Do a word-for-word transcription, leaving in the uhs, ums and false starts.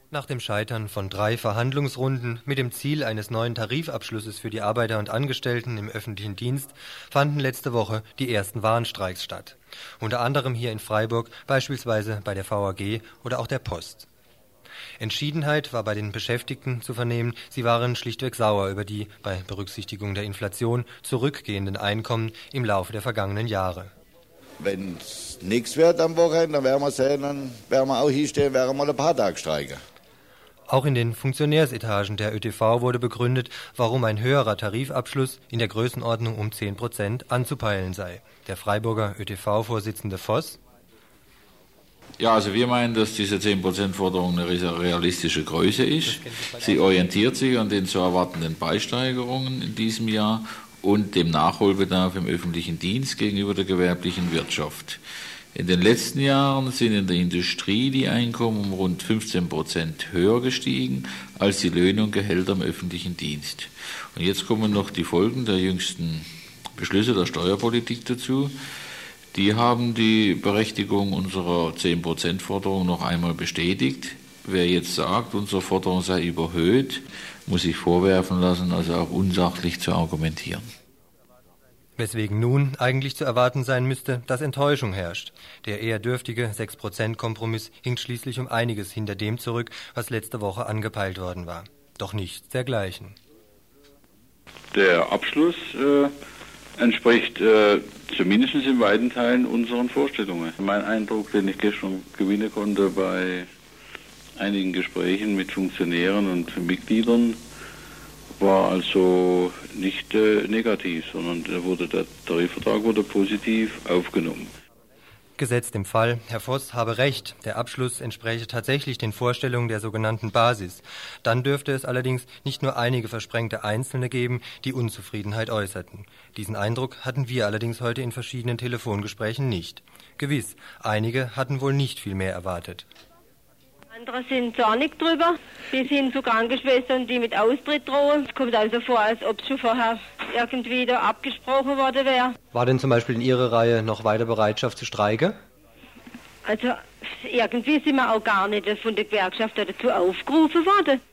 Nach dem Scheitern von drei Verhandlungsrunden mit dem Ziel eines neuen Tarifabschlusses für die Arbeiter und Angestellten im öffentlichen Dienst fanden letzte Woche die ersten Warnstreiks statt. Unter anderem hier in Freiburg, beispielsweise bei der V A G oder auch der Post. Entschiedenheit war bei den Beschäftigten zu vernehmen, sie waren schlichtweg sauer über die, bei Berücksichtigung der Inflation, zurückgehenden Einkommen im Laufe der vergangenen Jahre. Wenn es nichts wird am Wochenende, dann werden wir sehen, dann werden wir auch hier stehen, werden wir mal ein paar Tage streiken. Auch in den Funktionärsetagen der Ö T V wurde begründet, warum ein höherer Tarifabschluss in der Größenordnung um zehn Prozent anzupeilen sei. Der Freiburger Ö T V-Vorsitzende Voss: Ja, also wir meinen, dass diese zehn Prozent Forderung eine realistische Größe ist. Sie orientiert sich an den zu erwartenden Preissteigerungen in diesem Jahr und dem Nachholbedarf im öffentlichen Dienst gegenüber der gewerblichen Wirtschaft. In den letzten Jahren sind in der Industrie die Einkommen um rund fünfzehn Prozent höher gestiegen als die Löhne und Gehälter im öffentlichen Dienst. Und jetzt kommen noch die Folgen der jüngsten Beschlüsse der Steuerpolitik dazu. Die haben die Berechtigung unserer zehn Prozent Forderung noch einmal bestätigt. Wer jetzt sagt, unsere Forderung sei überhöht, muss sich vorwerfen lassen, also auch unsachlich zu argumentieren. Weswegen nun eigentlich zu erwarten sein müsste, dass Enttäuschung herrscht. Der eher dürftige sechs Prozent Kompromiss hinkt schließlich um einiges hinter dem zurück, was letzte Woche angepeilt worden war. Doch nichts dergleichen. Der Abschluss äh, entspricht äh, zumindest in weiten Teilen unseren Vorstellungen. Mein Eindruck, den ich gestern gewinnen konnte bei einigen Gesprächen mit Funktionären und Mitgliedern, war also nicht äh, negativ, sondern wurde der Tarifvertrag wurde positiv aufgenommen. Gesetzt im Fall, Herr Voss habe recht, der Abschluss entspräche tatsächlich den Vorstellungen der sogenannten Basis. Dann dürfte es allerdings nicht nur einige versprengte Einzelne geben, die Unzufriedenheit äußerten. Diesen Eindruck hatten wir allerdings heute in verschiedenen Telefongesprächen nicht. Gewiss, einige hatten wohl nicht viel mehr erwartet. Andere sind zornig drüber, bis hin zu Krankenschwestern, die mit Austritt drohen. Es kommt also vor, als ob es schon vorher irgendwie da abgesprochen worden wäre. War denn zum Beispiel in Ihrer Reihe noch weiter Bereitschaft zu streiken? Also irgendwie sind wir auch gar nicht von der Gewerkschaft dazu aufgerufen worden.